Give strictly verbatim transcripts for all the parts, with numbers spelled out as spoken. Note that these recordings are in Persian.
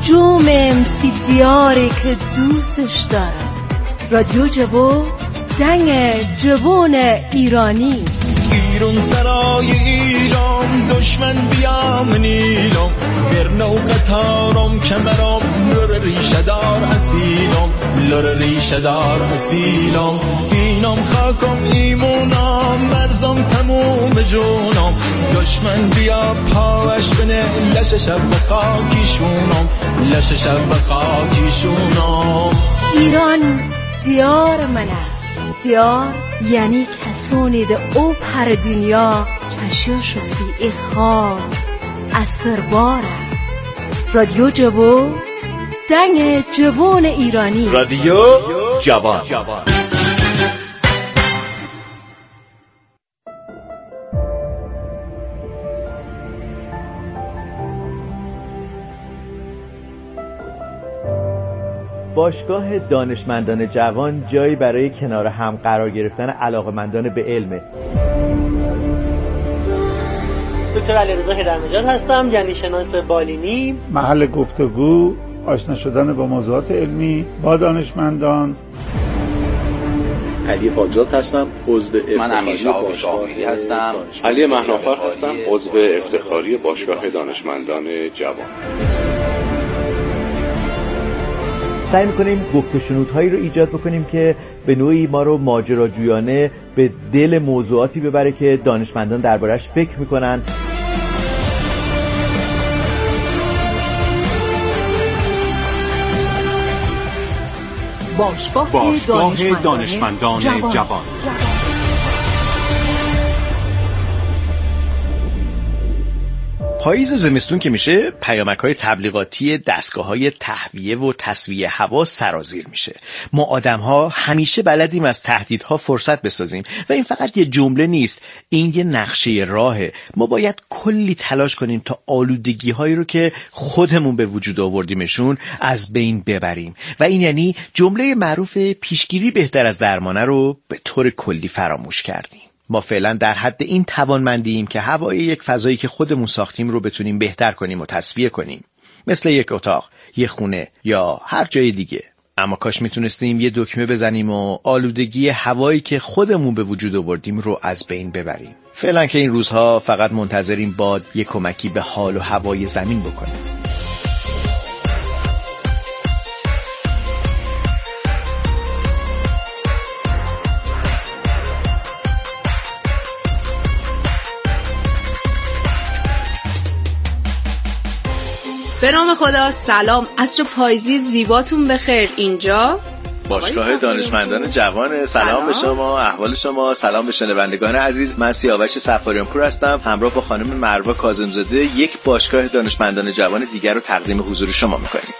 جوم امسی دیاره که دوستش دارم. رادیو جوو دنگ جوون ایرانی. ایران سرای ایران دشمن بیام نیلم برنو قطارم کمرم لور ریشه دار اصیلم لور ریشه دار اصیلم اینم خاکم ایمونم مرزم تموم جونم دشمن بیا پاوش بنه لش شب خاکیشونم لش شب خاکیشونم. ایران دیار منه. دیار یعنی کسانی ده او پر دنیا چشوش و سیعه خواه اثر باره. رادیو جوو دنگ جوون ایرانی. رادیو جوان. باشگاه دانشمندان جوان جایی برای کنار هم قرار گرفتن علاقه‌مندان به علمه. دکتر علیرضا هیدرنژاد هستم، یعنی شناس بالینی. محل گفتگو، آشنا شدن با موضوعات علمی با دانشمندان. علی حاجات هستم، عضو من امیرشاه شاهی هستم. علی مهنافر هستم، عضو افتخاری باشگاه دانشمندان جوان. سعی میکنیم گفت و شنودهایی رو ایجاد بکنیم که به نوعی ما رو ماجراجویانه به دل موضوعاتی ببره که دانشمندان دربارش فکر میکنن. باشگاه, باشگاه دانشمندان, دانشمندان جوان, جوان. جوان. پاییز و زمستون که میشه پیامک‌های تبلیغاتی دستگاه‌های تهویه و تسویه هوا سرازیر میشه. ما آدم‌ها همیشه بلدیم از تهدیدها فرصت بسازیم و این فقط یه جمله نیست، این یه نقشه راهه. ما باید کلی تلاش کنیم تا آلودگی‌هایی رو که خودمون به وجود آوردیمشون از بین ببریم و این یعنی جمله معروف پیشگیری بهتر از درمانه رو به طور کلی فراموش کردیم. ما فعلا در حد این توانمندیم که هوای یک فضایی که خودمون ساختیم رو بتونیم بهتر کنیم و تصفیه کنیم، مثل یک اتاق، یک خونه یا هر جای دیگه. اما کاش میتونستیم یه دکمه بزنیم و آلودگی هوایی که خودمون به وجود آوردیم رو از بین ببریم. فعلا که این روزها فقط منتظریم باد یک کمکی به حال و هوای زمین بکنه. به نام خدا. سلام، عصر پاییزی زیباتون بخیر. اینجا باشگاه دانشمندان جوان. سلام, سلام به شما، احوال شما. سلام به شنوندگان عزیز. من سیاوش سفاریان پور هستم، همراه با خانم مروه کاظم‌زاده یک باشگاه دانشمندان جوان دیگر رو تقدیم حضور شما می‌کنیم.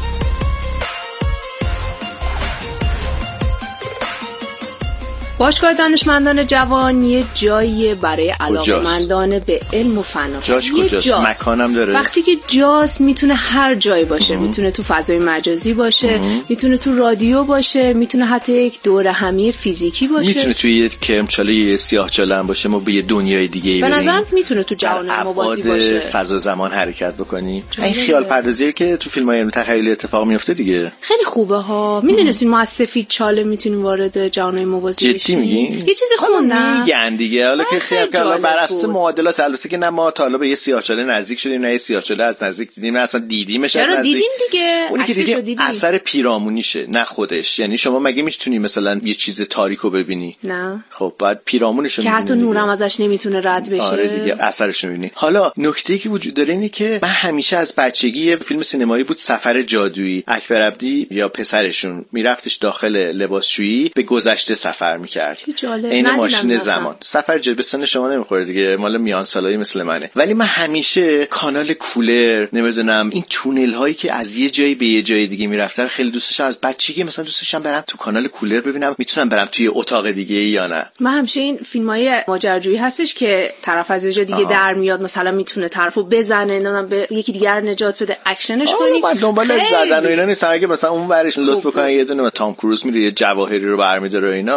باشگاه دانشمندان جوان یه جاییه برای علاقه‌مندان به علم و فنا. جاش کجاست؟ مکانم داره؟ وقتی که جاست میتونه هر جای باشه. ام. میتونه تو فضای مجازی باشه، ام. میتونه تو رادیو باشه، میتونه حتی یک دوره همی فیزیکی باشه، میتونه توی یک کرمچاله یه سیاه‌چاله هم باشه، ما به یه دنیای دیگه بریم. به نظرم میتونه تو جهان موازی باشه، فضا زمان حرکت بکنی. این خیال پردازیه که تو فیلم‌های علمی تخیلی اتفاق میفته دیگه. خیلی خوبه ها. میدونستین ما از سفید چاله میتونیم وارد جهان موازی بشیم؟ چی میگین؟ یه چیزی خوندم میگن دیگه. حالا کسی هم که الان بر اساس معادلات، البته که نه ما تا حالا به یه سیاه‌چاله نزدیک شدیم، نه یه سیاه‌چاله از نزدیک دیدیم، نه اصلا دیدیمش از نزدیک. دیدیم دیگه. اون که دیگه دیدیم. اثر پیرامونیشه نه خودش. یعنی شما مگه میتونی مثلا یه چیز تاریکو ببینی؟ نه. خب بعد پیرامونش رو که حتی نورم ازش نمیتونه رد بشه. آره دیگه، اثرش رو میبینی. حالا نکته‌ای که وجود داره اینه که من همیشه از بچگی فیلم سینمایی بود سفر جادویی، اکبر عبدی یا پسرشون میرفتش داخل لباسشویی به گذشته سفر میکرد. این ماشین زمان. سفر جلب سن شما نمیخوره دیگه، مال میان سالایی مثل منه. ولی من همیشه کانال کولر، نمیدونم این تونل هایی که از یه جایی به یه جای دیگه میرفتن خیلی دوست داشتم. از بچگی مثلا دوست داشتم برم تو کانال کولر ببینم میتونم برم توی اتاق دیگه یا نه. من همیشه این فیلمای ماجراجویی هستش که طرف از یه جای دیگه آه. در میاد، مثلا میتونه طرفو بزنه، نمیدونم به یکی دیگر نجات بده، اکشنش کنی. من دنبال زدن و اینا نیستم. اگه مثلا اون ورش لطف بکنن یه دونه تام کروز میره یه جواهری رو برمی‌داره و اینا، اگه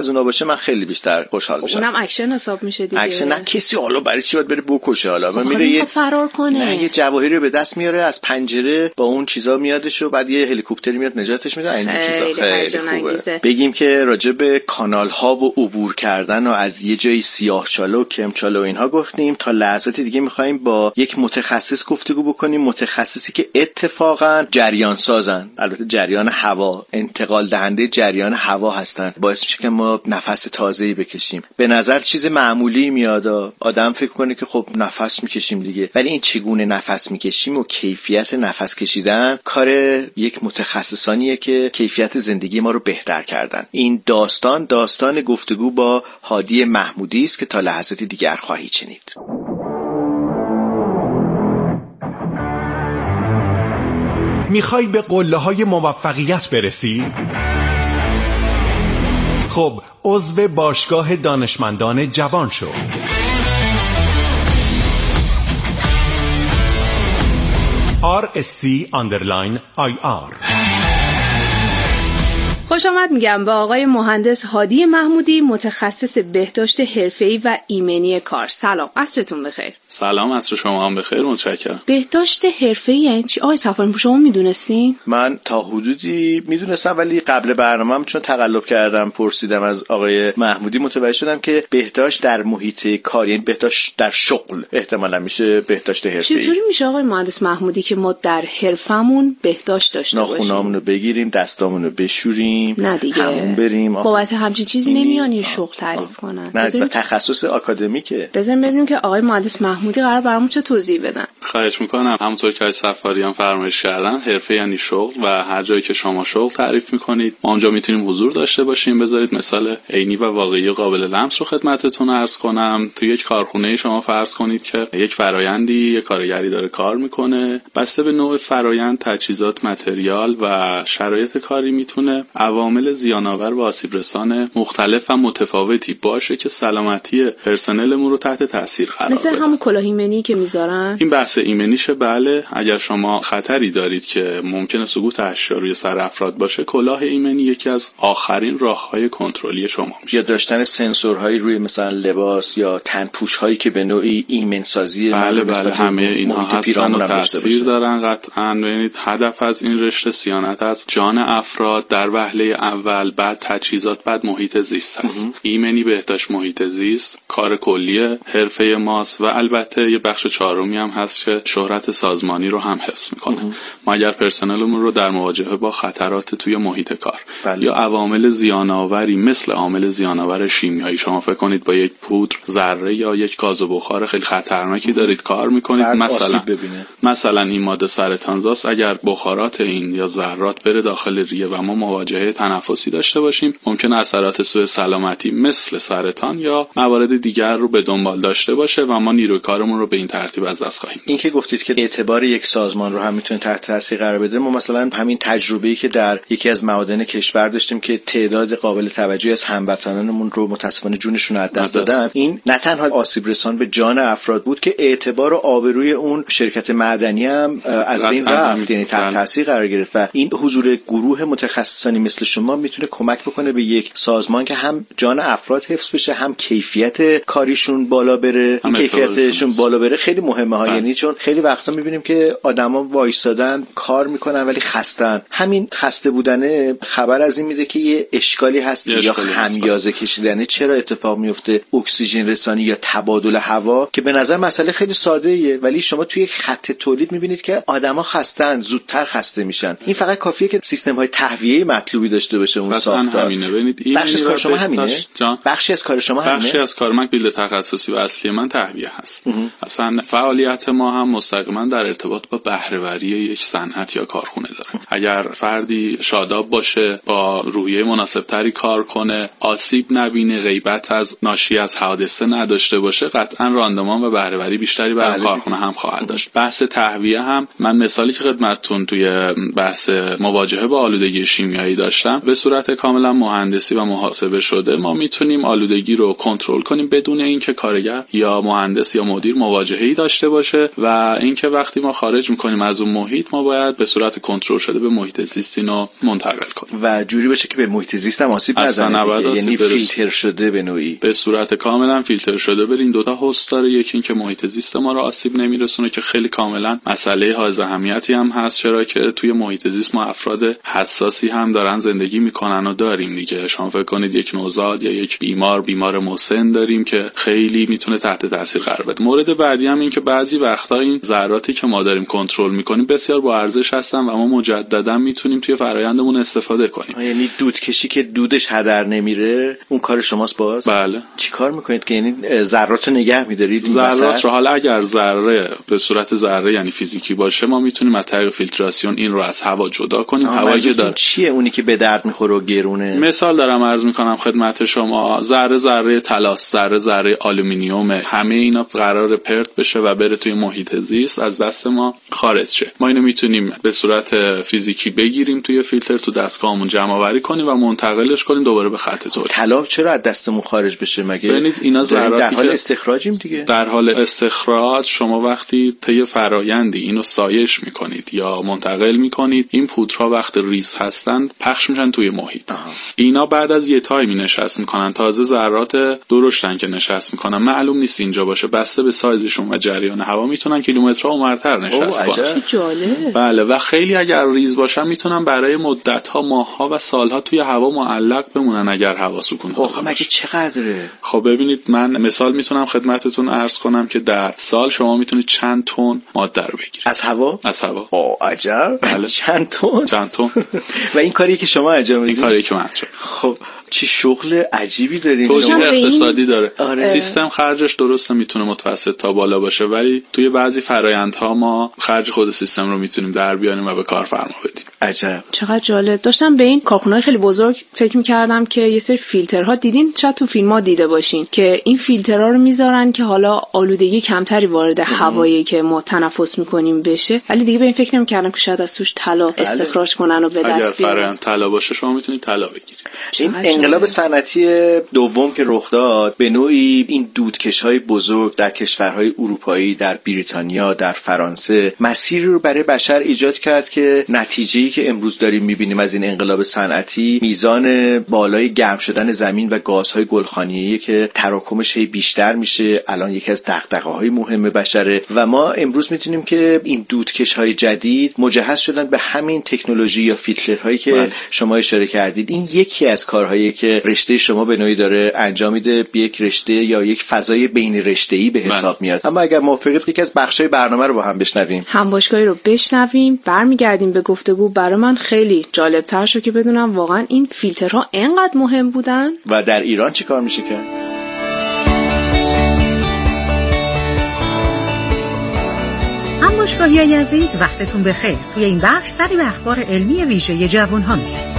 از اونها باشه من خیلی بیشتر خوشحال میشم. اونم اکشن حساب میشه دیگه. اکشن نه کسی حالا برای چی باید بره بکشه؟ حالا من میره یه فرار کنه، نه یه جواهری رو به دست میاره از پنجره با اون چیزا میادش و بعد یه هلیکوپتری میاد نجاتش میده. این چیزا خیلی خوبه. بگیم که راجع به کانال ها و عبور کردن و از یه جای سیاهچاله و کمچاله و اینها گفتیم. تا لحظات دیگه میخوایم با یک متخصص گفتگو بکنیم، متخصصی که اتفاقا جریان سازن، البته جریان هوا، انتقال دهنده جریان هوا هستن، باعث میشه که ما نفس تازه‌ای بکشیم. به نظر چیز معمولی میاد، آدم فکر کنه که خب نفس میکشیم دیگه، ولی این چگونه نفس میکشیم و کیفیت نفس کشیدن کار یک متخصصانیه که کیفیت زندگی ما رو بهتر کردن. این داستان داستان گفتگو با هادی محمودی است که تا لحظات دیگر خواهید شنید. میخوای به قله‌های موفقیت برسی؟ خب عضو باشگاه دانشمندان جوان شو. آر اس سی underline آی آر. خوش آمد میگم به آقای مهندس هادی محمودی، متخصص بهداشت حرفه‌ای و ایمنی کار. سلام، عصرتون بخیر. سلام، عصر شما هم بخیر، متشکرم. بهداشت حرفه‌ای یعنی چی؟ آقای صفوانی شما میدونستین؟ من تا حدودی میدونستم، ولی قبل برنامه‌ام چون تقلب کردم پرسیدم از آقای محمودی متوجه شدم که بهداشت در محیط کار یعنی بهداشت در شغل احتمالاً میشه بهداشت حرفه‌ای. چطوری میشه آقای مهندس محمودی که ما در حرفمون بهداشت داشته باشیم؟ ناخونامونو بگیریم، دستامونو بشوریم، نه دیگه همون بریم بابت همچین چیزی نمیان یه شغل تعریف کنن. نه با تخصص آکادمیکه. بذاریم ببینیم که آقای مهندس محمودی قرار برامون چه توضیح بدن. خواهش میکنم. همونطور که آقای صفاریان فرمایش کردن، حرفه یعنی شغل و هر جایی که شما شغل تعریف میکنید ما اونجا میتونیم حضور داشته باشیم. بذارید مثال عینی و واقعی قابل لمس رو خدمتتون عرض کنم. تو یک کارخونه شما فرض کنید که یک فرآیندی یک کارگری داره کار میکنه. بسته به نوع فرآیند، تجهیزات، متریال و شرایط کاری میتونه عوامل زیان‌آور و آسیب رسان مختلف و متفاوتی باشه که سلامتی پرسنلمون رو تحت تاثیر قرار بده. مثل همون کلاه ایمنی که میذارن. این بحث ایمنیشه. بله، اگر شما خطری دارید که ممکنه سقوط اشیا روی سر افراد باشه، کلاه ایمنی یکی از آخرین راههای کنترلی شما میشه. یا داشتن سنسورهایی روی مثلا لباس یا تن پوش‌هایی که به نوعی ایمن سازی. بله بله، همه اینها هستن و تاثیر دارن قطعاً. ببینید هدف از این رشته صیانت از جان افراد در وهله اول، بعد تجهیزات، بعد محیط زیست هست. ایمنی بهداشت محیط زیست کار کلیه حرفه ماست و البته یه بخش چهارمی هم هست که شهرت سازمانی رو هم حفظ میکنه. ما اگر پرسنلمون رو در مواجهه با خطرات توی محیط کار بله. یا عوامل زیان‌آوری مثل عامل زیان‌آور شیمیایی، شما فکر کنید با یک پودر، ذره یا یک گاز و بخار خیلی خطرناکی دارید کار میکنید، مثلا مثلا این ماده سرطانزاست، اگر بخارات این یا ذرات بره داخل ریه و ما مواجهه تنفسی داشته باشیم، ممکن اثرات سوء سلامتی مثل سرطان یا موارد دیگر رو به دنبال داشته باشه و ما نیروی کارمون رو به این ترتیب از دست خواهیم. این که گفتید که اعتبار یک سازمان رو هم میتونه تحت تاثیر قرار بده، ما مثلا همین تجربه‌ای که در یکی از معادن کشور داشتیم که تعداد قابل توجهی از هموطنانمون رو متأسفانه جونشون رو از دست دادن، این نه تنها آسیب رسان به جان افراد بود که اعتبار و آبروی اون شرکت معدنی هم از بین رفت، یعنی تحت تاثیر قرار گرفت. و این حضور گروه متخصصانی مثل شما میتونه کمک بکنه به یک سازمان که هم جان افراد حفظ بشه، هم کیفیت کاریشون بالا بره. این کیفیتشون بالا بره خیلی مهمه ها، یعنی چون خیلی وقتا میبینیم که آدما وایسادن کار میکنن ولی خستن. همین خسته بودنه خبر از این میده که یه اشکالی هست یا خمیازه کشیدنه چرا اتفاق میفته، اکسیژن رسانی یا تبادل هوا، که به نظر مسئله خیلی ساده ایه ولی شما توی یک خط تولید میبینید که آدما خستن، زودتر خسته میشن. این فقط کافیه که سیستم های تهویه مطلوبی داشته باشه اون ساختار. بخشی از کار شما همینه؟ بخشی از کار شما همینه؟ بخشی از کار من بیل تخصصی و اصلی من تهویه هست. اصلا فعالیت ما هم مستقیما در ارتباط با بهره‌وری یک صنعت یا کارخونه داره. اگر فردی شاداب باشه، با روحیه مناسبتری کار کنه، آسیب نبینه، غیبت از ناشی از حادثه نداشته باشه، قطعا راندمان و بهره‌وری بیشتری برای کارخونه هم خواهد داشت. بحث تهویه هم من مثالی که خدمتتون توی بحث مواجهه با آلودگی شیمیایی داشتم داشتم، به صورت کاملا مهندسی و محاسبه شده ما میتونیم آلودگی رو کنترل کنیم بدون اینکه کارگر یا مهندس یا مدیر مواجهه‌ای داشته باشه و اینکه وقتی ما خارج میکنیم از اون محیط ما باید به صورت کنترل شده به محیط زیست اینو منتقل کنیم و جوری باشه که به محیط زیست هم آسیب نزنه، یعنی فیلتر شده به نوعی، به صورت کاملا فیلتر شده. برین دو تا هست داره، یکی این که محیط زیست ما رو آسیب نمیرسونه که خیلی کاملا مسئله حائز اهمیتی هم هست، چرا که توی محیط زیست ما افراد حساسی هم دارن زندگی میکنن و داریم دیگه. شما فکر کنید یک نوزاد یا یک بیمار بیمار مسن داریم که خیلی میتونه تحت تاثیر قرار بده. مورد بعدی هم این که بعضی وقتا این ذراتی که ما داریم کنترل میکنیم بسیار با ارزش هستن و ما مجددا میتونیم توی فرآیندمون استفاده کنیم. یعنی دودکشی که دودش هدر نمیره اون کار شماست باز؟ بله. چیکار میکنید که یعنی ذرات رو نگه میدارید؟ ذرات رو حالا اگر ذره به صورت ذره یعنی فیزیکی باشه ما میتونیم از طریق فیلتراسیون این رو از هوا جدا کنیم. هوایی که داره چیه اونی که به درد میخوره و گرونه؟ مثال دارم عرض میکنم خدمت شما، ذره ذره طلاست، ذره ذره آلومینیوم، همه اینا قرار پرت بشه و بره توی محیط زیست از دست ما خارج شه. ما اینو میتونیم به صورت فیزیکی بگیریم توی فیلتر، تو دستگاهمون جمع آوری کنیم و منتقلش کنیم دوباره به خط تولید. طلا چرا از دستمون خارج بشه مگه؟ ببینید اینا ذراتی در حال استخراجیم دیگه. در حال استخراج شما وقتی طی فرآیندی اینو سایش میکنید یا منتقل میکنید، این پودرها وقت ریز هستن پخش میشن توی محیط. آه. اینا بعد از یه تایمی نشست میکنن، تازه ذرات درشتن که نشست میکنن، معلوم نیست اینجا باشه، بسته به سایزشون و جریان هوا میتونن کیلومترها اونورتر نشست باشن. جالب. بله و خیلی اگر ریز باشن میتونن برای مدت‌ها، ماه‌ها و سال‌ها توی هوا معلق بمونن اگر هوا سکون باشه. خب مگه چقدره؟ خب ببینید من مثال میتونم خدمتتون عرض کنم که در سال شما میتونید چند تن ماده رو بگیرید از هوا؟ از هوا. اوه عجب. بله. چند تن؟ چند تن. و این کاری که شما انجام میدید؟ این کاری که من انجام. خب چی شغل عجیبی دارین. توجیه اقتصادی داره. آره. سیستم خرجش درسته میتونه متوسط تا بالا باشه ولی توی بعضی فرآیندها ما خرج خود سیستم رو میتونیم در بیاریم و به کارفرما بدیم. عجب. چقدر جالب. داشتم به این کارخونه‌های خیلی بزرگ فکر می‌کردم که یه سری فیلترها دیدین، شاید تو فیلم‌ها دیده باشین که این فیلترها رو میذارن که حالا آلودگی کمتری وارد هوایی که ما تنفس می‌کنیم بشه، ولی دیگه به این فکر نمی‌کردم که شاید از توش طلا بله. استخراج کنن و به دست بیارن. اگر فرآیند طلا باشه شما میتونید طلا بگیرید. این انقلاب صنعتی دوم که رخ داد به نوعی این دودکش‌های بزرگ در کشورهای اروپایی، در بریتانیا، در فرانسه مسیری رو برای بشر ایجاد کرد که نتیجه‌ای که امروز داریم می‌بینیم از این انقلاب صنعتی میزان بالای گرم شدن زمین و گازهای گلخانیایی که تراکمش هی بیشتر میشه الان یکی از دغدغه‌های مهم بشره و ما امروز می‌تونیم که این دودکش‌های جدید مجهز شدن به همین تکنولوژی یا فیلترهایی که بله. شما اشاره کردید. این یکی از کارهایی که رشته شما به نوعی داره انجام میده، به یک رشته یا یک فضای بین رشته‌ای به حساب میاد. اما اگر موافقید یکی از بخشای برنامه رو با هم بشنویم. همباشگاهی رو بشنویم، برمیگردیم به گفتگو. برای من خیلی جالب‌تر شد که بدونم واقعا این فیلترها اینقدر مهم بودن و در ایران چی کار میشه کرد. همباشگاهی عزیز وقتتون بخیر. توی این بخش سری به اخبار علمی ویژه جوان‌ها می‌زنیم.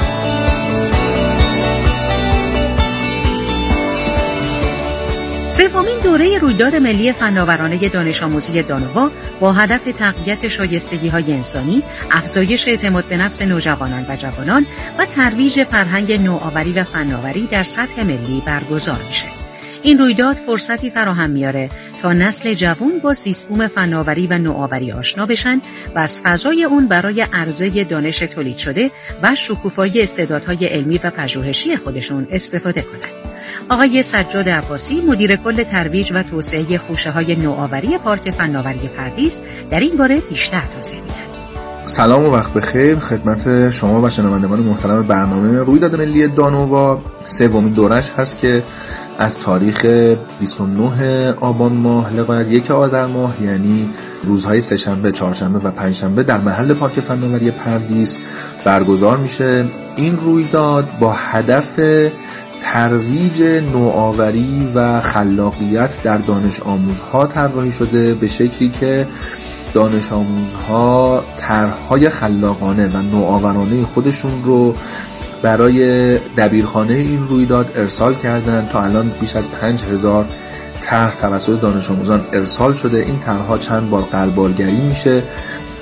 سومین دوره رویداد ملی فناورانه دانش آموزی دانووا با هدف تقویت شایستگی‌های انسانی، افزایش اعتماد به نفس نوجوانان و جوانان و ترویج فرهنگ نوآوری و فناوری در سطح ملی برگزار میشه. این رویداد فرصتی فراهم میاره تا نسل جوان با سیستم فناوری و نوآوری آشنا بشن و از فضای اون برای عرضه دانش تولید شده و شکوفایی استعدادهای علمی و پژوهشی خودشون استفاده کنن. آقای سجاد عباسی مدیر کل ترویج و توسعه خوشه‌های نوآوری پارک فناوری پردیس در این باره بیشتر توضیح میدن. سلام و وقت بخیر خدمت شما و شنوندگان محترم برنامه رویداد ملی دانووا. سومین دورش هست که از تاریخ بیست و نه آبان ماه لغایت یک آذر ماه یعنی روزهای سه‌شنبه، چهارشنبه و پنجشنبه در محل پارک فناوری پردیس برگزار میشه. این رویداد با هدف ترویج نوآوری و خلاقیت در دانش آموزها طراحی شده به شکلی که دانش آموزها طرح‌های خلاقانه و نوآورانه خودشون رو برای دبیرخانه این رویداد ارسال کردن. تا الان بیش از پنج هزار طرح توسط دانش آموزان ارسال شده. این طرح‌ها چند بار قلب‌بالگری میشه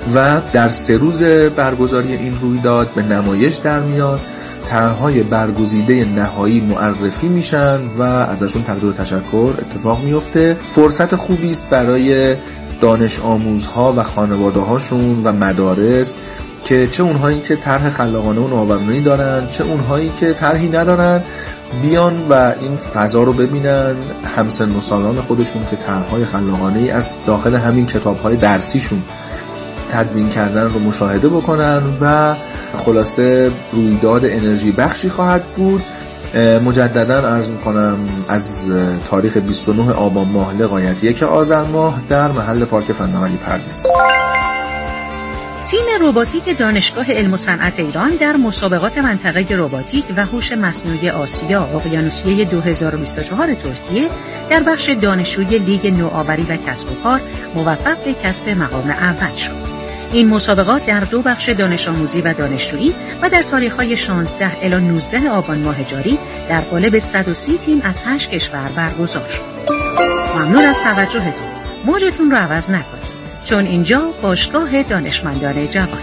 و در سه روز برگزاری این رویداد به نمایش در میاد. طرح‌های برگزیده نهایی معرفی میشن و ازشون تقدیر و تشکر اتفاق میفته. فرصت خوبی است برای دانش آموزها و خانواده هاشون و مدارس که چه اونهایی که طرح خلاقانه و نوآورانه‌ای دارن چه اونهایی که طرحی ندارن بیان و این فضا رو ببینن، همسن و سالان خودشون که طرح‌های خلاقانه‌ای از داخل همین کتاب‌های درسیشون تدوین کردن رو مشاهده بکنن و خلاصه رویداد انرژی بخشی خواهد بود. مجددا عرض میکنم از تاریخ بیست و نه آبان ماه لغایت یک آذر ماه در محل پارک فناوری پردیس. تیم رباتیک دانشگاه علم و صنعت ایران در مسابقات منطقه رباتیک و هوش مصنوعی آسیا اقیانوسیه دو هزار و بیست و چهار ترکیه در بخش دانشجوی لیگ نوآوری و کسب و کار موفق به کسب مقام اول شد. این مسابقات در دو بخش دانش آموزی و دانشجویی و در تاریخ‌های شانزده الی نوزده آبان ماه جاری در قالب صد و سی تیم از هشت کشور برگزار شد. ممنون از توجهتون. موجتون رو عوض نکنید، چون اینجا باشگاه دانشمندان جوان.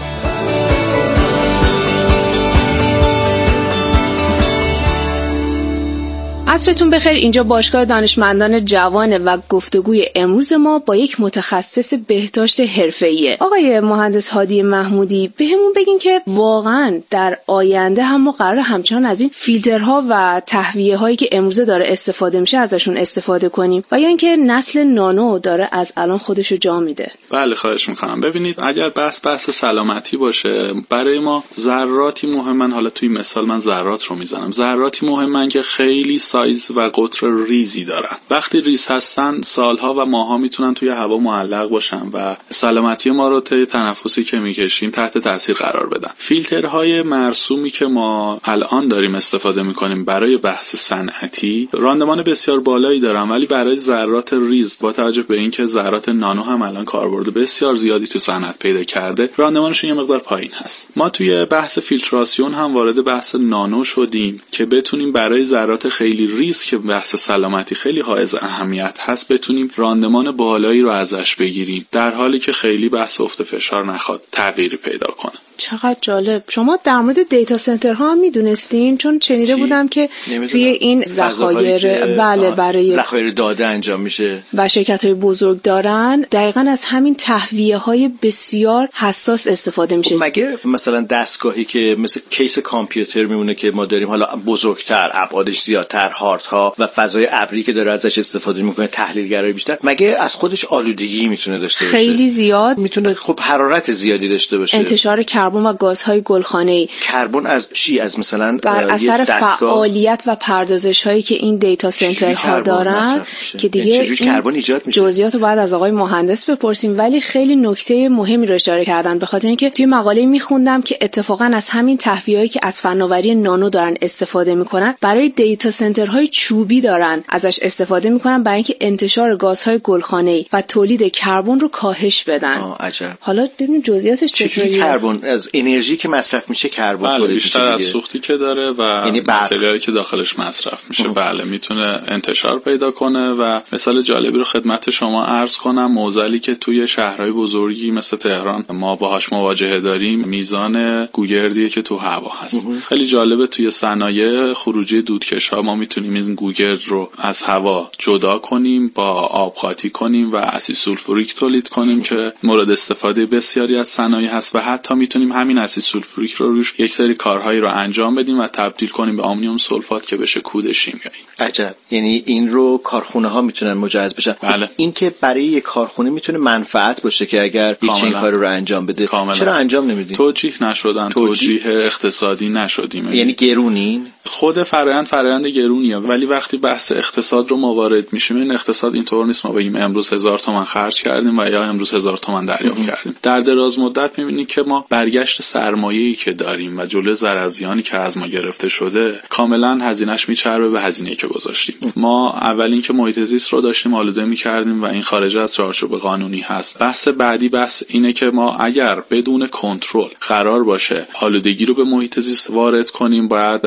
عصرتون بخیر. اینجا باشگاه دانشمندان جوانه و گفتگوی امروز ما با یک متخصص بهداشت حرفه‌ایه. آقای مهندس هادی محمودی، بهمون بگین که واقعا در آینده هم ما قراره همچنان از این فیلترها و تهویه هایی که امروزه داره استفاده میشه ازشون استفاده کنیم و یا اینکه نسل نانو داره از الان خودشو جا میده؟ بله خواهش میکنم. ببینید اگر بحث بحث سلامتی باشه، برای ما ذراتی مهمن. حالا توی مثال من ذرات رو میزنم. ذراتی مهمن که خیلی سایز و قطر ریزی دارن. وقتی ریز هستن سالها و ماها میتونن توی هوا معلق باشن و سلامتی ما رو طی تنفسی که میکشیم تحت تاثیر قرار بدن. فیلترهای مرسومی که ما الان داریم استفاده میکنیم برای بحث صنعتی راندمان بسیار بالایی دارن، ولی برای ذرات ریز با توجه به اینکه ذرات نانو هم الان کاربرد بسیار زیادی تو صنعت پیدا کرده، راندمانشون یه مقدار پایین هست. ما توی بحث فیلتراسیون هم وارد بحث نانو شدیم که بتونیم برای ذرات خیلی ریز که بحث سلامتی خیلی حائز اهمیت هست بتونیم راندمان بالایی رو ازش بگیریم، در حالی که خیلی بحث افت فشار نخواد تغییری پیدا کنه. چقدر جالب. شما در مورد دیتا سنترها هم میدونستین؟ چون شنیده بودم که توی این ذخایر بله برای ذخایر داده انجام میشه و شرکت‌های بزرگ دارن، دقیقاً از همین تهویه‌های بسیار حساس استفاده میشه. مگه مثلا دستگاهی که مثل کیس کامپیوتر میمونه که ما داریم، حالا بزرگتر، ابعادش زیادتر، هاردها و فضای ابری که داره ازش استفاده میکنه، تحلیلگرای بیشتر، مگه از خودش آلودگی میتونه داشته باشه؟ خیلی زیاد میتونه. خب حرارت زیادی داشته باشه، انتشار کربن و گازهای گلخانه‌ای. کربن از چی؟ از مثلا بر اثر فعالیت و پردازش‌هایی که این دیتا سنترها دارن که دیگه چجوری کربن ایجاد میشه. جزئیات رو بعد از آقای مهندس بپرسیم، ولی خیلی نکته مهمی رو اشاره کردن، به خاطر اینکه توی مقاله میخوندم که اتفاقا از همین تهویه‌هایی که از فناوری نانو دارن استفاده میکنن برای دیتا سنترهای چوبی دارن ازش استفاده میکنن برای اینکه انتشار گازهای گلخانه‌ای و تولید کربن رو کاهش بدن. آه عجب. حالا ببینیم جزئیاتش چجوری. کربن از انرژی که مصرف میشه کربن بله بیشتر از سوختی که داره و یعنی متریالی که داخلش مصرف میشه. بله میتونه انتشار پیدا کنه و مثال جالبی رو خدمت شما عرض کنم. معضلی که توی شهرهای بزرگی مثل تهران ما باهاش مواجهه داریم میزان گوگردیه که تو هوا هست. خیلی جالبه توی صنایع خروجی دودکش‌ها ما میتونیم این گوگرد رو از هوا جدا کنیم، با آب قاطی کنیم و اسید سولفوریک تولید کنیم که مورد استفاده بسیاری از صنایع هست و حتی میتونیم همین اسید سولفوریک رو روش یک سری کارهایی رو انجام بدیم و تبدیل کنیم به آمونیوم سولفات که بشه کود شیمیایی. عجب. یعنی این رو کارخونه ها میتونن مجهز بشن. بله. این که برای یک کارخونه میتونه منفعت باشه که اگر هیچ این کار رو انجام بده. کاملا. چرا انجام نمیدین؟ توجیه نشدن، توجیه, توجیه اقتصادی نشدیم. یعنی گرونین؟ خود فرآیند فرآیند گرونیه، ولی وقتی بحث اقتصاد رو ما وارد میشیم، این اقتصاد اینطور نیست ما بگیم امروز هزار تومان خرج کردیم و یا امروز هزار تومان دریافت کردیم. در دراز مدت میبینید که ما برگشت سرمایه‌ای که داریم و جلوی ضرر زیانی که از ما گرفته شده کاملا هزینه‌اش میچربه به هزینه‌ای که گذاشتیم. ما اول اینکه محیط زیست رو داشتیم آلوده می‌کردیم و این خارج از چارچوب قانونی هست. بحث بعدی بحث اینه که ما اگر بدون کنترل قرار باشه آلودگی رو به محیط زیست وارد کنیم، باید جریان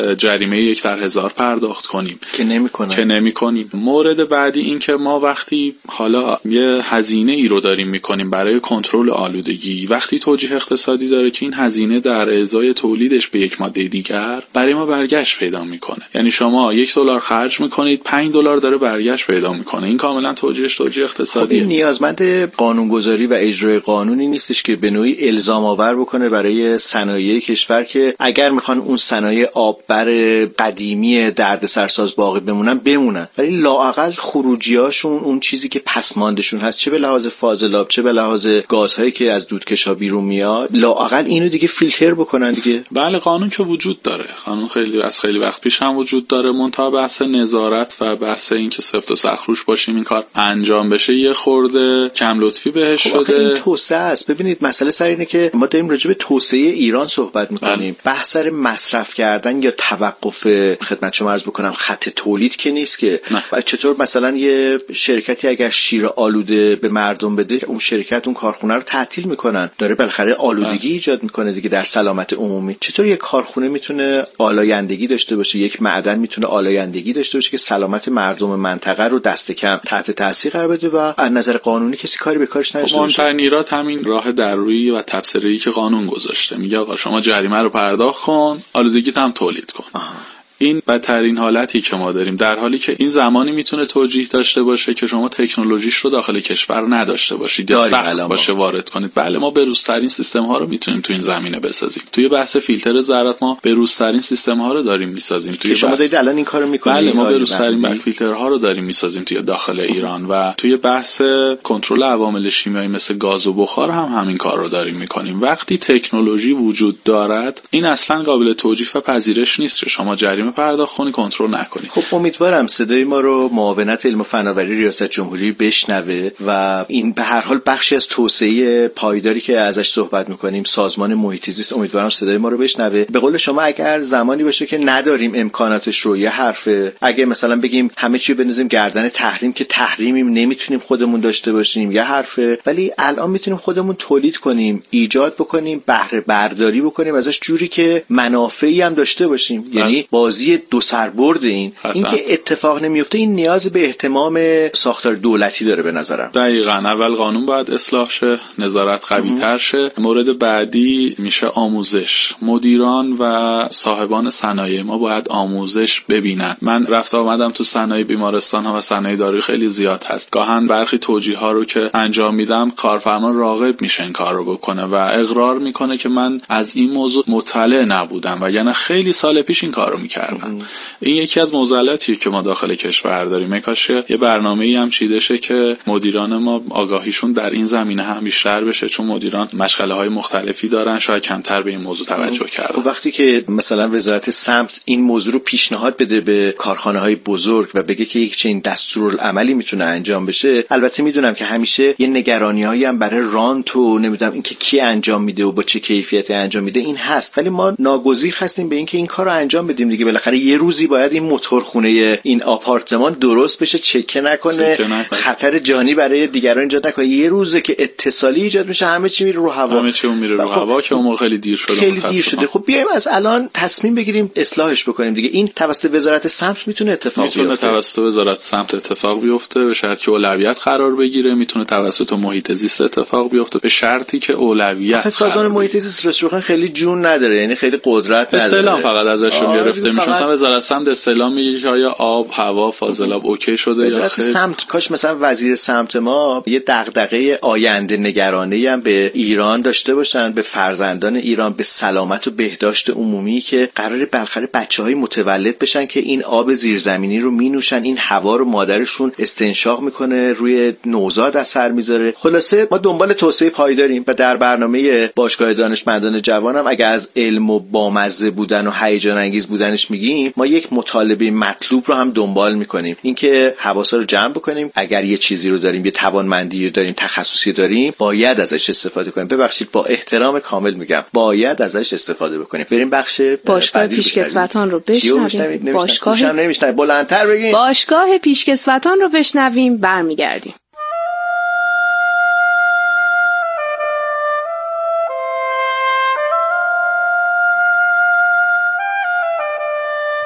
جریمه یک در هزار پرداخت کنیم که نمی‌کنیم که نمی‌کنیم. مورد بعدی این که ما وقتی حالا یه هزینه ای رو داریم می‌کنیم برای کنترل آلودگی، وقتی توجیه اقتصادی داره که این هزینه در ازای تولیدش به یک ماده دیگر برای ما برگشت پیدا می‌کنه. یعنی شما یک دلار خرج می‌کنید، پنج دلار داره برگشت پیدا می‌کنه. این کاملا توجیهش توجیه اقتصادیه. خب این نیازمند قانونگذاری و اجرای قانونی نیستش که به نوعی الزام آور بکنه برای صنایع کشور که اگر میخوان اون صنایع آببر قدیمی دردسرساز باقی بمونن بمونن، ولی لااقل خروجیاشون اون چیزی که پسماندشون هست، چه به لحاظ فاضلاب چه به لحاظ گازهایی که از دودکشا بیرون میاد، لااقل اینو دیگه فیلتر بکنن دیگه. بله قانون که وجود داره، قانون خیلی از خیلی وقت پیش هم وجود داره، منتها بحث نظارت و بحث این که سفت و سخروش باشیم این کار انجام بشه یه خورده کم لطفی بهش خب شده. این توسعه است. ببینید مسئله سر اینه که ما داریم راجع به توسعه ایران صحبت میکنیم. بحث سر مصرف کردن یا توقف خدمت شما عرض بکنم خط تولید که نیست که. چطور مثلا یه شرکتی اگر شیر آلوده به مردم بده، اون شرکت اون کارخونه رو تعطیل میکنن، داره بالاخره آلودگی نه. ایجاد میکنه دیگه در سلامت عمومی. چطور یک کارخونه میتونه آلایندگی داشته باشه، یک معدن میتونه آلایندگی داشته باشه که سلامت مردم منطقه رو دست کم تحت تاثیر قرار بده و از نظر قانونی کسی کاری به کارش نداشته باشه؟ مهمترین ایراد همین راه درویی و تبصره‌ای که قانون گذاشته، میگه آقا شما جریمه رو پرداخت کن، آلودگیت هم تولید کن. آها. این بدترین حالتی که ما داریم، در حالی که این زمانی میتونه توجیه داشته باشه که شما تکنولوژیش رو داخل کشور نداشته باشید یا سخت باشه وارد کنید. بله ما بروزترین سیستم ها رو میتونیم تو این زمینه بسازیم. توی بحث فیلتر ذرات ما بروزترین سیستم ها رو داریم میسازیم. توی شما دارید الان این کارو میکنید. بله ما بروزترین بک فیلتر ها رو داریم میسازیم توی داخل ایران و توی بحث کنترل عوامل شیمیایی مثل گاز و بخار هم همین کار رو داریم میکنیم. وقتی تکنولوژی وجود دارد این اصلا قابل توجیه و پذیرش نیست که شما جریمه پرداخت کنی کنترل نکنی. خب امیدوارم صدای ما رو معاونت علم و فناوری ریاست جمهوری بشنوه و این به هر حال بخشی از توسعه پایداری که ازش صحبت میکنیم، سازمان محیط زیست، امیدوارم صدای ما رو بشنوه. به قول شما اگر زمانی باشه که نداریم امکاناتش رو، یه حرفه. اگه مثلا بگیم همه چی بنزیم گردن تحریم که تحریمیم نمیتونیم خودمون داشته باشیم، یه حرفه. ولی الان میتونیم خودمون تولید کنیم، ایجاد بکنیم، بهره برداری بکنیم ازش جوری که منافعی هم داشته باشیم. یعنی بازی دو سربرد این این که اتفاق نمیفته. این نیاز به اهتمام ساختار دولتی داره به نظرم. دقیقاً اول قانون باید اصلاح شه، نظارت قوی تر شه. مورد بعدی میشه آموزش. مدیران و صاحبان صنایع ما باید آموزش ببینن. من رفت آمدم تو صنایع بیمارستان ها و صنایع دارویی خیلی زیاد هست. گاهن برخی توجیه ها رو که انجام میدم کارفرما راغب میشه این کار رو بکنه و اقرار میکنه که من از این موضوع مطلع نبودم و یعنی خیلی سال پیش این کار رو میکردم. این یکی از معضلاتیه که ما داخل کشور داریم. کاش یه برنامه‌ای هم چیده شه که مدیران ما آگاهیشون در این زمینه هم بیشتر بشه، چون مدیران مشغله‌های مختلفی دارن، شاید کمتر به این موضوع توجه کردن. وقتی که مثلا وزارت سمت این موضوع رو پیشنهاد بده به کارخانه‌های بزرگ و بگه که یک چنین دستورالعملی میتونه انجام بشه، البته میدونم که همیشه یه نگرانی‌هایی هم برای رانت و نمیدونم اینکه کی انجام میده و با چه کیفیتی انجام میده این هست، ولی ما ناگزیر هستیم به اینکه این کارو انجام بدیم دیگه. بالاخره یه روزی باید این موتورخونه این آپارتمان درست بشه، چکه نکنه، چکه نکنه. خطر جانی برای دیگران ایجاد نکنه. یه روزه که اتصالی ایجاد میشه همه چی میره رو هوا، همه چی میره رو هوا که اون خیلی دیر شده خیلی دیر شده. خب بیایم از الان تصمیم بگیریم اصلاحش بکنیم دیگه. این توسط وزارت سمت میتونه اتفاق میتونه بیفته. میتونه توسط وزارت سمت اتفاق بیفته به شرطی که اولویت قرار بگیره. میتونه توسط محیط زیست اتفاق بیفته به شرطی که اولویت. سازمان محیط زیست رسوخن خیلی جون نداره، یعنی خیلی قدرت نداره. استعلام فقط ازشون گرفته میشه. مثلا وزارت سمت استعلام میگه که آیا آب، هوا، فاضلاب اوکی شده یا خیر. سمت کاش مثلا وزیر سمت ما یه دغدغه آینده نگرانه‌ای هم به ایران داشته باشن، به فرزندان ایران، به سلامت و بهداشت عمومی که قراره بالاخره بچه‌های متولد بشن که این آب زیرزمینی رو مینوشن، این هوا رو مادرشون استنشاق میکنه، روی نوزاد اثر میذاره. خلاصه ما دنبال توسعه پایداریم و در برنامه باشگاه دانشمندان جوانم اگه از علم و بامزه بودن و هیجان انگیز بودنش میگیم، ما یک مطالبه مطلوب رو هم دنبال میکنیم، اینکه حواسا رو جمع بکنیم. اگر یه چیزی رو داریم، یه توانمندی رو داریم، تخصصی داریم، باید ازش استفاده کنیم. ببخشید با احترام کامل میگم باید ازش استفاده بکنیم. بریم بخش باشگاه پیشکسوتان رو بشنویم. باشگاه نمیشنویم، بلندتر بگین. باشگاه پیشکسوتان رو بشنویم، برمیگردیم.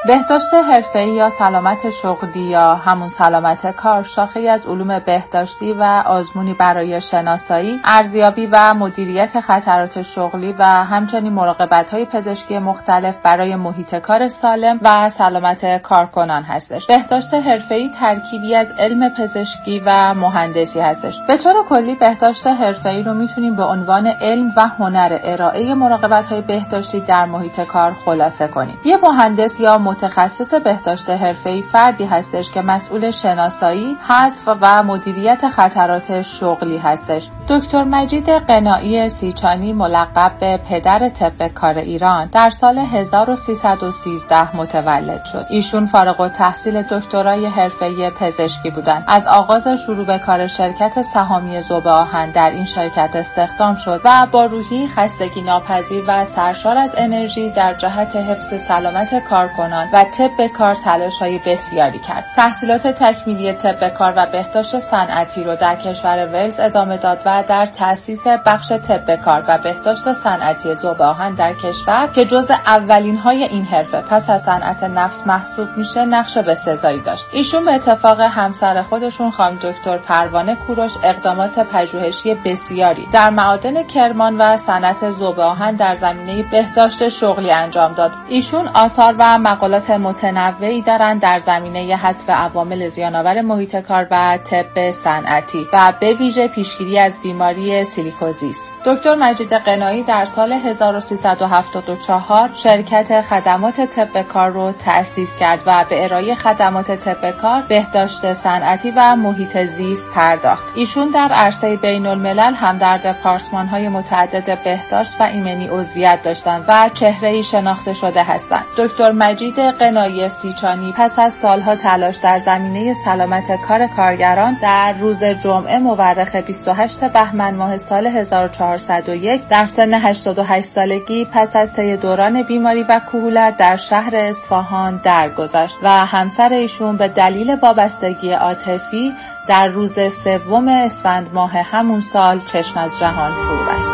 بهداشت حرفه‌ای یا سلامت شغلی یا همون سلامت کار شاخه‌ای از علوم بهداشتی و آزمونی برای شناسایی، ارزیابی و مدیریت خطرات شغلی و همچنین مراقبت‌های پزشکی مختلف برای محیط کار سالم و سلامت کارکنان هستش. بهداشت حرفه‌ای ترکیبی از علم پزشکی و مهندسی هستش. به طور کلی بهداشت حرفه‌ای رو میتونیم به عنوان علم و هنر ارائه مراقبت‌های بهداشتی در محیط کار خلاصه کنیم. یه مهندس یا متخصص بهداشت حرفه‌ای فردی هستش که مسئول شناسایی، حذف و مدیریت خطرات شغلی هستش. دکتر مجید قنایی سیچانی ملقب به پدر طب کار ایران در سال هزار و سیصد و سیزده متولد شد. ایشون فارغ التحصیل دکترای حرفه‌ای پزشکی بودند. از آغاز شروع به کار شرکت سهامی ذوب آهن در این شرکت استخدام شد و با روحی خستگی ناپذیر و سرشار از انرژی در جهت حفظ سلامت کارکنان و طب کار تلاش‌های بسیاری کرد. تحصیلات تکمیلی طب کار و بهداشت صنعتی رو در کشور ولز ادامه داد و در تأسیس بخش طب کار و بهداشت صنعتی ذوب آهن در کشور که جزء اولین‌های این حرفه پس از صنعت نفت محسوب میشه نقش بسزایی داشت. ایشون به اتفاق همسر خودشون خانم دکتر پروانه کوروش اقدامات پژوهشی بسیاری در معادن کرمان و صنعت ذوب آهن در زمینه بهداشت شغلی انجام داد. ایشون آثار و مقالات متنوعی دارند در زمینه حذف عوامل زیان‌آور محیط کار و طب صنعتی و به ویژه پیشگیری از بیماری سیلیکوزیس. دکتر مجید قنایی در سال هزار و سیصد و هفتاد و چهار شرکت خدمات طب کار رو تأسیس کرد و به ارائه خدمات طب کار، بهداشت صنعتی و محیط زیست پرداخت. ایشون در عرصه بین الملل هم در دپارتمان‌های متعدد بهداشت و ایمنی عضویت داشتند و چهره‌ای شناخته شده هستند. دکتر مجید قنایی سیچانی پس از سالها تلاش در زمینه سلامت کار کارگران در روز جمعه مورخ بیست و هشتم بهمن ماه سال هزار و چهارصد و یک در سن هشتاد و هشت سالگی پس از طی دوران بیماری و کهولت در شهر اصفهان درگذشت و همسر ایشون به دلیل وابستگی عاطفی در روز سوم اسفند ماه همون سال چشم از جهان فرو بست.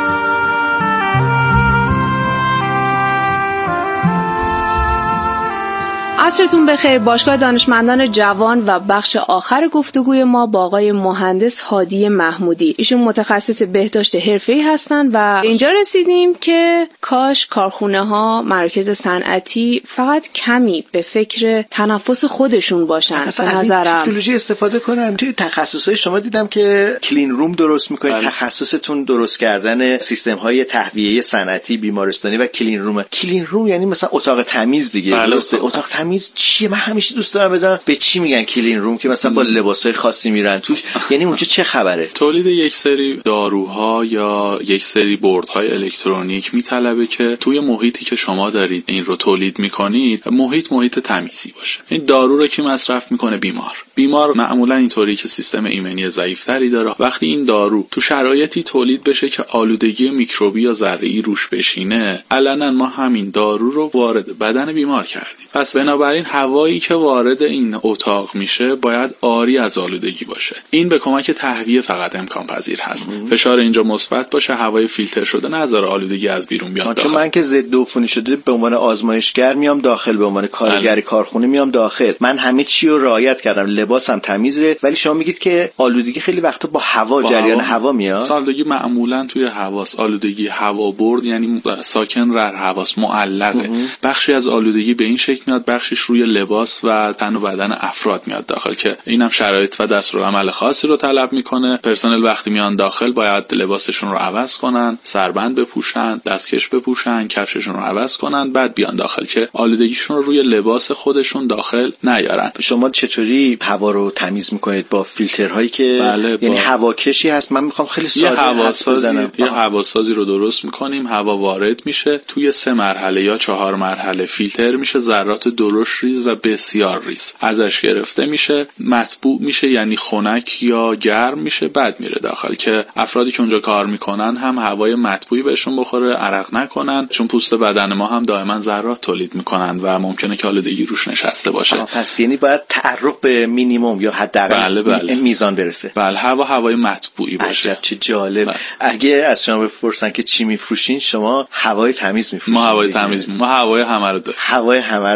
عصرتون بخیر. باشگاه دانشمندان جوان و بخش آخر گفتگوی ما با آقای مهندس هادی محمودی. ایشون متخصص بهداشت حرفه‌ای هستن و اینجا رسیدیم که کاش کارخونه‌ها، مراکز صنعتی فقط کمی به فکر تنفس خودشون باشن. به نظرم تکنولوژی استفاده کنن. توی تخصصهای شما دیدم که کلین روم درست می‌کنید. بله. تخصصتون درست کردن سیستم‌های تهویه صنعتی، بیمارستانی و کلین روم. کلین روم یعنی مثلا اتاق تمیز دیگه. بله. اتاق تمیز چیه؟ من همیشه دوست دارم بدونم به چی میگن کلین روم که مثلا با لباسای خاصی میرن توش، یعنی اونجا چه خبره؟ تولید یک سری داروها یا یک سری بردهای الکترونیک میطلبه که توی محیطی که شما دارید این رو تولید میکنید محیط محیط تمیزی باشه. این دارو رو که مصرف میکنه بیمار بیمار معمولا اینطوری که سیستم ایمنی ضعیف‌تری داره. وقتی این دارو تو شرایطی تولید بشه که آلودگی میکروبی یا ذره‌ای روش بشینه، علنا ما همین دارو رو وارد بدن بیمار کردیم. پس بنابراین هوایی که وارد این اتاق میشه باید عاری از آلودگی باشه. این به کمک تهویه فقط امکان پذیر هست. فشار اینجا مثبت باشه، هوای فیلتر شده نذاره آلودگی از بیرون بیاد داخل. چون من که ضد عفونی شده به عنوان آزمایشگر میام داخل، به عنوان کارگر کارخونه میام داخل، من همه چی رو رعایت کردم، لباسم تمیزه، ولی شما میگید که آلودگی خیلی وقتا با هوا، با جریان هوا, هوا میاد. آلودگی معمولا توی هواست. آلودگی هوا برد یعنی ساکن در هواست، معلقه. بخشی از آلودگی به این شکل میاد، بخشش روی لباس و تن و بدن افراد میاد داخل که اینم شرایط و دستورالعمل خاصی رو طلب میکنه. پرسنل وقتی میان داخل باید لباسشون رو عوض کنن، سربند بپوشن، دستکش بپوشن، کفششون رو عوض کنن، بعد بیان داخل که آلودگیشون رو روی لباس خودشون داخل نیارن. شما چطوری هوا رو تمیز میکنید؟ با فیلترهایی که بله با... یعنی هواکشی هست. من میخوام خیلی ساده هواسازی بزنم. یه هواسازی رو درست میکنیم، هوا وارد میشه، توی سه مرحله یا چهار مرحله فیلتر میشه، ذرات درشت ریز و بسیار ریز ازش گرفته میشه، مطبوع میشه یعنی خنک یا گرم میشه، بعد میره داخل که افرادی که اونجا کار میکنن هم هوای مطبوعی بهشون بخوره، عرق نکنن، چون پوست بدن ما هم دائما ذرات تولید میکنن و ممکنه که آلودگی روش نشسته باشه. پس یعنی باید تعرق به مینیمم یا حداقل بله بله. میزان برسه. بله هوا هوای مطبوعی باشه. چه جالب. بله. اگه از شما بپرسن که چی میفروشین، شما هوای تمیز میفروشین؟ ما هوای تمیز، ما هوای همه رو داریم. هوای همه رو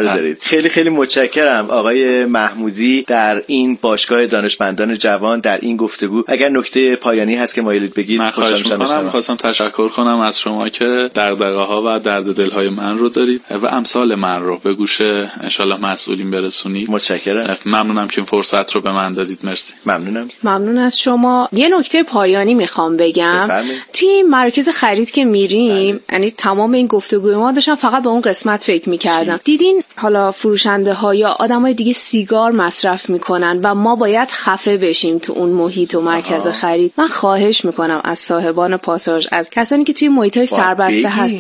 رو دارید. خیلی خیلی متشکرم آقای محمودی در این باشگاه دانشمندان جوان در این گفتگو. اگر نکته پایانی هست که مایلید بگید خوشحال میشم. خواستم تشکر کنم از شما که دغدغه‌ها و درد دل‌های من رو دارید و امثال من رو به گوش انشالله مسئولین برسونید. متشکرم. ممنونم که این فرصت رو به من دادید. مرسی. ممنونم. ممنون از شما. یه نکته پایانی میخوام بگم. توی مراکز خرید که میریم، یعنی تمام این گفتگوی ما داشتم فقط به اون قسمت فکر میکردم. دیدین حالا فروشنده ها یا آدمای دیگه سیگار مصرف میکنن و ما باید خفه بشیم تو اون محیط و مرکز آها. خرید. من خواهش میکنم از صاحبان پاساژ، از کسانی که توی محیطای سربسته هستن